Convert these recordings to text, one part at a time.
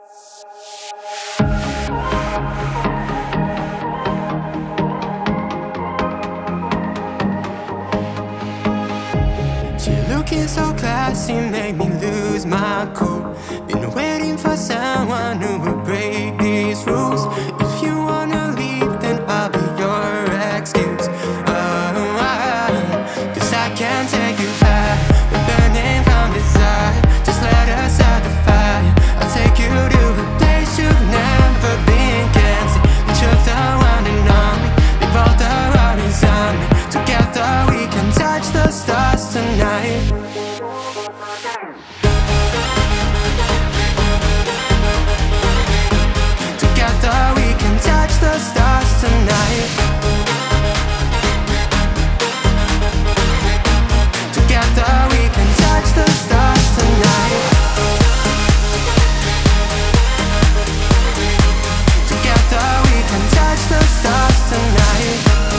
She looking so classy, made me lose my cool. Been waiting for someone who would break these rules. If you wanna leave, then I'll be your excuse. Cause I can't take you back. We're burning from desire. Just let us start the fire. I'll take you to a place you've never been. Can't see the truth, the one and only. Leave all the worries on me. Together we can touch the stars tonight. Together we can touch the stars tonight. Together we can touch the stars tonight. Together we can touch the stars tonight.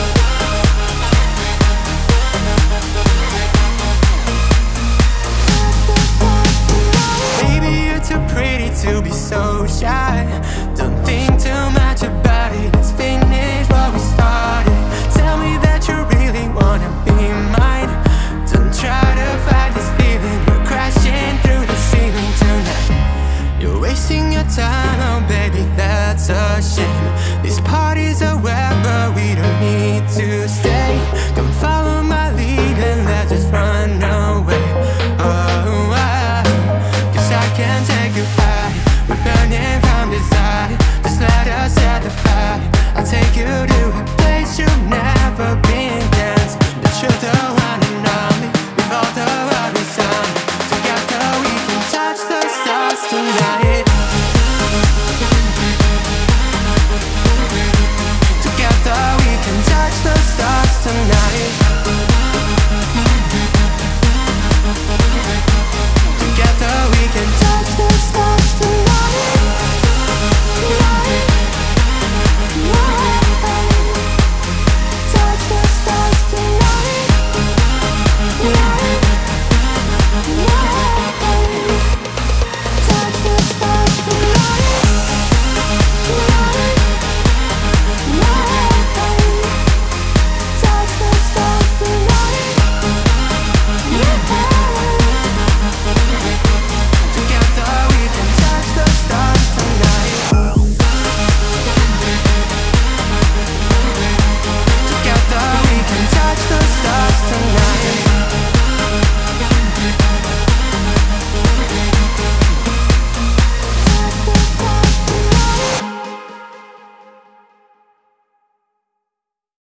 Baby, you're too pretty to be so shy. Don't think too much about it. Let's finish what we started. Tell me that you really wanna be mine. Don't try to fight this feeling. We're crashing through the ceiling tonight. You're wasting your time, oh baby, that's a shame. This party's a web, but we don't need to stay. Come follow my lead and let's just run away. Cause I can't take you high. We're burning